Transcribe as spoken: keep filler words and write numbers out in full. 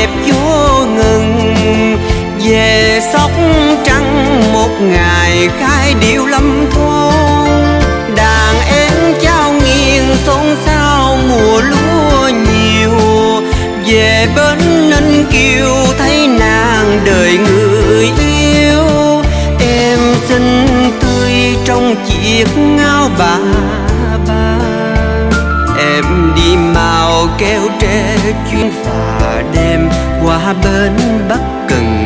đẹp vô ngừng. Về Sóc Trăng một ngày khai điệu lâm thôn, đàn em trao nghiêng xôn xao mùa lúa nhiều. Về bên Ninh Kiều thấy nàng đời người yêu, em xinh tươi trong chiếc áo bà ba. Em đi màu kéo tre chuyến phà đêm qua bên Bắc Cần